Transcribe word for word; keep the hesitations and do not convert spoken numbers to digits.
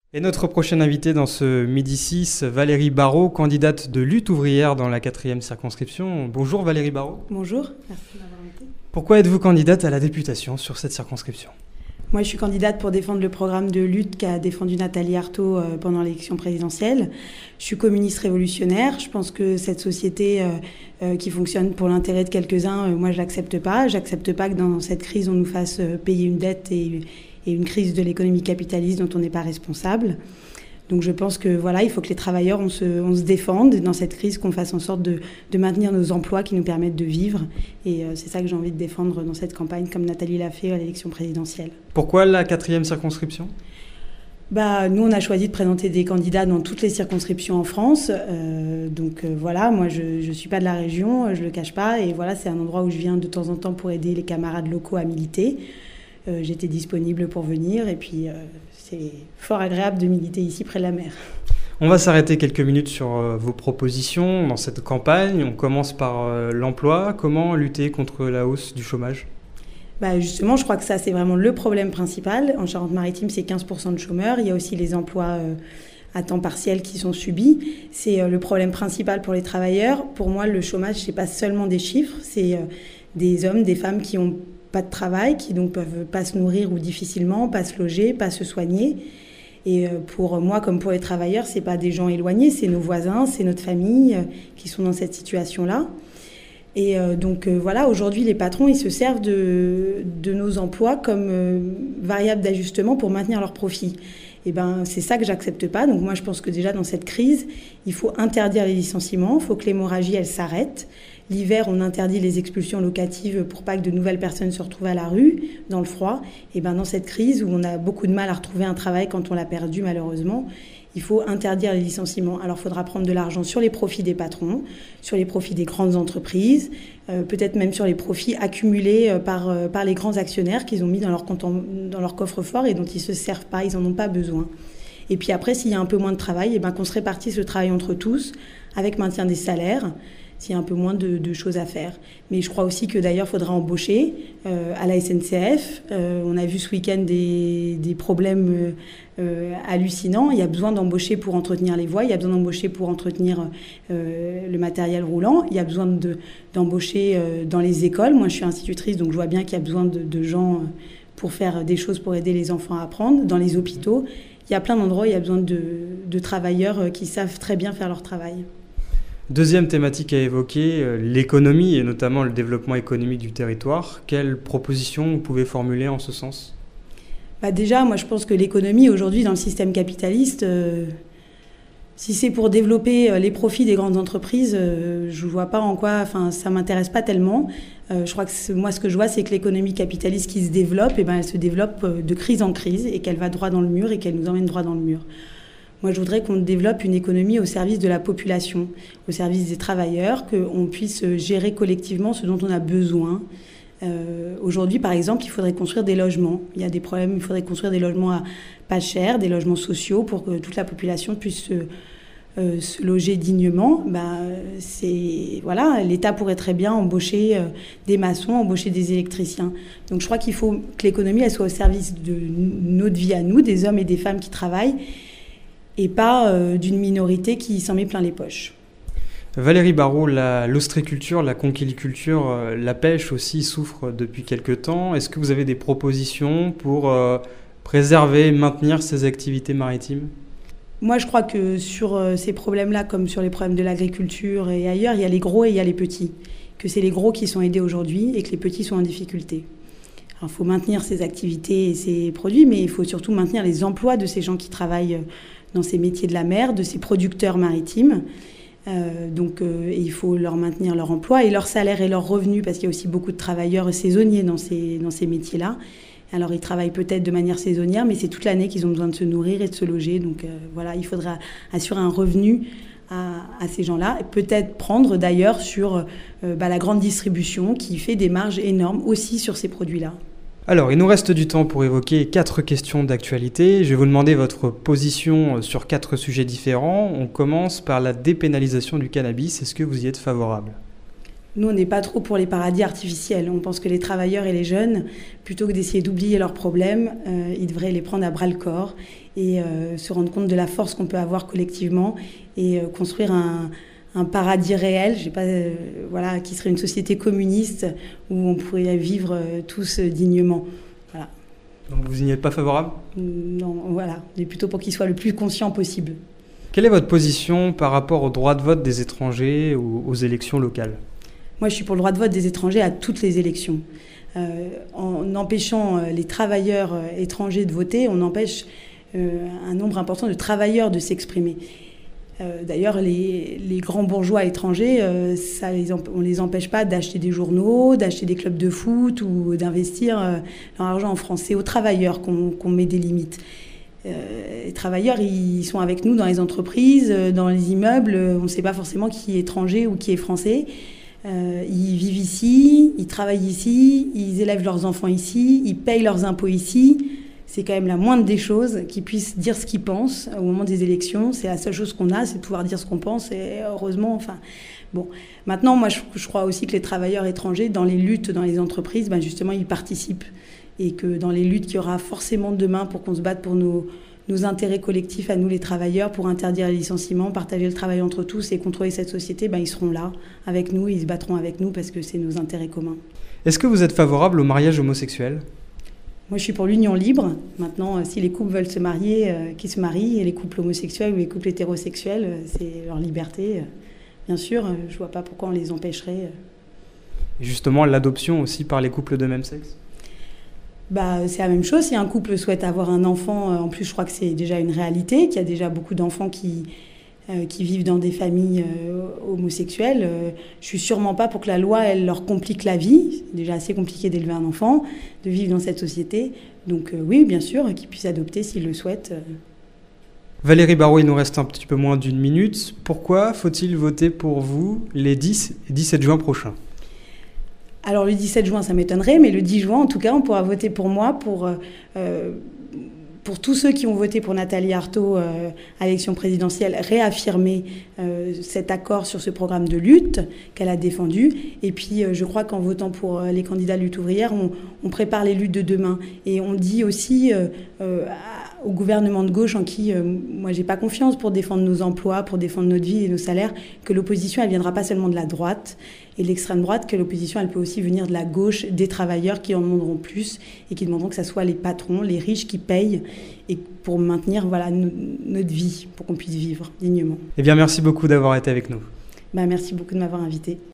Et notre prochaine invitée dans ce Midi six, Valérie Barraud, candidate de Lutte ouvrière dans la quatrième circonscription. Bonjour Valérie Barraud. Bonjour, merci de m'avoir invitée. Pourquoi êtes-vous candidate à la députation sur cette circonscription ? Moi, je suis candidate pour défendre le programme de lutte qu'a défendu Nathalie Arthaud euh, pendant l'élection présidentielle. Je suis communiste révolutionnaire. Je pense que cette société euh, euh, qui fonctionne pour l'intérêt de quelques-uns, euh, moi, je l'accepte pas. J'accepte pas que dans cette crise, on nous fasse euh, payer une dette et, et une crise de l'économie capitaliste dont on n'est pas responsable. Donc je pense que voilà, il faut que les travailleurs, on se, on se défende dans cette crise, qu'on fasse en sorte de, de maintenir nos emplois qui nous permettent de vivre. Et euh, c'est ça que j'ai envie de défendre dans cette campagne, comme Nathalie l'a fait à l'élection présidentielle. Pourquoi la quatrième circonscription ? Bah, nous, on a choisi de présenter des candidats dans toutes les circonscriptions en France. Euh, donc euh, voilà, moi, je ne suis pas de la région, je ne le cache pas. Et voilà, c'est un endroit où je viens de temps en temps pour aider les camarades locaux à militer. Euh, j'étais disponible pour venir et puis euh, c'est fort agréable de militer ici près de la mer. On va s'arrêter quelques minutes sur euh, vos propositions dans cette campagne. On commence par euh, l'emploi. Comment lutter contre la hausse du chômage ? Bah justement, je crois que ça, c'est vraiment le problème principal. En Charente-Maritime, c'est quinze pour cent de chômeurs. Il y a aussi les emplois euh, à temps partiel qui sont subis. C'est euh, le problème principal pour les travailleurs. Pour moi, le chômage, c'est pas seulement des chiffres. C'est euh, des hommes, des femmes qui ont pas de travail, qui donc peuvent pas se nourrir ou difficilement, pas se loger, pas se soigner. Et pour moi, comme pour les travailleurs, c'est pas des gens éloignés, c'est nos voisins, c'est notre famille qui sont dans cette situation-là. Et donc voilà, aujourd'hui, les patrons, ils se servent de, de nos emplois comme variable d'ajustement pour maintenir leurs profits. Et ben, c'est ça que j'accepte pas. Donc moi, je pense que déjà dans cette crise, il faut interdire les licenciements, il faut que l'hémorragie, elle s'arrête. L'hiver, on interdit les expulsions locatives pour pas que de nouvelles personnes se retrouvent à la rue, dans le froid. Et ben, dans cette crise où on a beaucoup de mal à retrouver un travail quand on l'a perdu, malheureusement, il faut interdire les licenciements. Alors, il faudra prendre de l'argent sur les profits des patrons, sur les profits des grandes entreprises, euh, peut-être même sur les profits accumulés euh, par, euh, par les grands actionnaires qu'ils ont mis dans leur, compte en, dans leur coffre-fort et dont ils ne se servent pas, ils n'en ont pas besoin. Et puis après, s'il y a un peu moins de travail, et ben, qu'on se répartisse le travail entre tous, avec maintien des salaires, s'il y a un peu moins de, de choses à faire. Mais je crois aussi que d'ailleurs, il faudra embaucher euh, à la S N C F. Euh, on a vu ce week-end des, des problèmes euh, hallucinants. Il y a besoin d'embaucher pour entretenir les voies, il y a besoin d'embaucher pour entretenir euh, le matériel roulant, il y a besoin de, d'embaucher euh, dans les écoles. Moi, je suis institutrice, donc je vois bien qu'il y a besoin de, de gens pour faire des choses pour aider les enfants à apprendre. Dans les hôpitaux, il y a plein d'endroits où il y a besoin de, de travailleurs qui savent très bien faire leur travail. Deuxième thématique à évoquer, l'économie et notamment le développement économique du territoire. Quelles propositions vous pouvez formuler en ce sens ? Bah déjà, moi je pense que l'économie aujourd'hui dans le système capitaliste, euh, si c'est pour développer les profits des grandes entreprises, euh, je ne vois pas en quoi, enfin ça ne m'intéresse pas tellement. Euh, je crois que moi ce que je vois c'est que l'économie capitaliste qui se développe, eh ben, elle se développe de crise en crise et qu'elle va droit dans le mur et qu'elle nous emmène droit dans le mur. Moi, je voudrais qu'on développe une économie au service de la population, au service des travailleurs, qu'on puisse gérer collectivement ce dont on a besoin. Euh, aujourd'hui, par exemple, il faudrait construire des logements. Il y a des problèmes, il faudrait construire des logements à pas cher, des logements sociaux pour que toute la population puisse se, euh, se loger dignement. Ben, c'est, voilà, l'État pourrait très bien embaucher euh, des maçons, embaucher des électriciens. Donc je crois qu'il faut que l'économie elle soit au service de notre vie à nous, des hommes et des femmes qui travaillent, et pas euh, d'une minorité qui s'en met plein les poches. Valérie Barraud, la, l'ostréiculture, la conchiliculture, euh, la pêche aussi souffrent depuis quelque temps. Est-ce que vous avez des propositions pour euh, préserver et maintenir ces activités maritimes ? Moi, je crois que sur euh, ces problèmes-là, comme sur les problèmes de l'agriculture et ailleurs, il y a les gros et il y a les petits. Que c'est les gros qui sont aidés aujourd'hui et que les petits sont en difficulté. Il faut maintenir ces activités et ces produits, mais il faut surtout maintenir les emplois de ces gens qui travaillent dans ces métiers de la mer, de ces producteurs maritimes. Euh, donc euh, il faut leur maintenir leur emploi et leur salaire et leurs revenus, parce qu'il y a aussi beaucoup de travailleurs saisonniers dans ces, dans ces métiers-là. Alors ils travaillent peut-être de manière saisonnière, mais c'est toute l'année qu'ils ont besoin de se nourrir et de se loger. Donc euh, voilà, il faudra assurer un revenu à, à ces gens-là. Et peut-être prendre d'ailleurs sur euh, bah, la grande distribution qui fait des marges énormes aussi sur ces produits-là. Alors, il nous reste du temps pour évoquer quatre questions d'actualité. Je vais vous demander votre position sur quatre sujets différents. On commence par la dépénalisation du cannabis. Est-ce que vous y êtes favorable ? Nous, on n'est pas trop pour les paradis artificiels. On pense que les travailleurs et les jeunes, plutôt que d'essayer d'oublier leurs problèmes, euh, ils devraient les prendre à bras-le-corps et euh, se rendre compte de la force qu'on peut avoir collectivement et euh, construire un, un paradis réel, je sais pas, euh, voilà, qui serait une société communiste où on pourrait vivre euh, tous euh, dignement. Voilà. Donc vous n'y êtes pas favorable ? Non, voilà. On est plutôt pour qu'ils soient le plus conscients possible. Quelle est votre position par rapport au droit de vote des étrangers ou aux élections locales ? Moi, je suis pour le droit de vote des étrangers à toutes les élections. Euh, en empêchant les travailleurs étrangers de voter, on empêche euh, un nombre important de travailleurs de s'exprimer. Euh, d'ailleurs, les, les grands bourgeois étrangers, euh, ça les emp- on ne les empêche pas d'acheter des journaux, d'acheter des clubs de foot ou d'investir euh, leur argent en France. C'est aux travailleurs qu'on, qu'on met des limites. Euh, les travailleurs, ils sont avec nous dans les entreprises, dans les immeubles. On ne sait pas forcément qui est étranger ou qui est français. Euh, ils vivent ici, ils travaillent ici, ils élèvent leurs enfants ici, ils payent leurs impôts ici. C'est quand même la moindre des choses qu'ils puissent dire ce qu'ils pensent au moment des élections. C'est la seule chose qu'on a, c'est de pouvoir dire ce qu'on pense. Et heureusement, enfin, bon. Maintenant, moi, je, je crois aussi que les travailleurs étrangers, dans les luttes, dans les entreprises, ben justement, ils participent. Et que dans les luttes qu'il y aura forcément demain pour qu'on se batte pour nos, nos intérêts collectifs à nous, les travailleurs, pour interdire les licenciements, partager le travail entre tous et contrôler cette société, ben, ils seront là avec nous, ils se battront avec nous parce que c'est nos intérêts communs. Est-ce que vous êtes favorable au mariage homosexuel ? Moi, je suis pour l'union libre. Maintenant, si les couples veulent se marier, euh, qu'ils se marient. Et les couples homosexuels ou les couples hétérosexuels, euh, c'est leur liberté. Bien sûr, euh, je ne vois pas pourquoi on les empêcherait. Et justement, l'adoption aussi par les couples de même sexe ? Bah, c'est la même chose. Si un couple souhaite avoir un enfant, euh, en plus, je crois que c'est déjà une réalité, qu'il y a déjà beaucoup d'enfants qui, euh, qui vivent dans des familles euh, homosexuelles. Euh, je suis sûrement pas pour que la loi, elle leur complique la vie. C'est déjà assez compliqué d'élever un enfant, de vivre dans cette société. Donc euh, oui, bien sûr, qu'ils puissent adopter s'ils le souhaitent. Euh. Valérie Barraud, il nous reste un petit peu moins d'une minute. Pourquoi faut-il voter pour vous les dix et dix-sept juin prochains ? Alors le dix-sept juin, ça m'étonnerait, mais le dix juin, en tout cas, on pourra voter pour moi, pour, euh, pour tous ceux qui ont voté pour Nathalie Arthaud euh, à l'élection présidentielle, réaffirmer euh, cet accord sur ce programme de lutte qu'elle a défendu. Et puis, euh, je crois qu'en votant pour euh, les candidats de lutte ouvrière, on, on prépare les luttes de demain. Et on dit aussi euh, euh, au gouvernement de gauche, en qui euh, moi, j'ai pas confiance pour défendre nos emplois, pour défendre notre vie et nos salaires, que l'opposition, elle viendra pas seulement de la droite et de l'extrême droite, que l'opposition, elle peut aussi venir de la gauche, des travailleurs qui en demanderont plus et qui demanderont que ce soit les patrons, les riches qui payent et pour maintenir voilà, no- notre vie, pour qu'on puisse vivre dignement. Eh bien, merci beaucoup d'avoir été avec nous. Bah, merci beaucoup de m'avoir invité.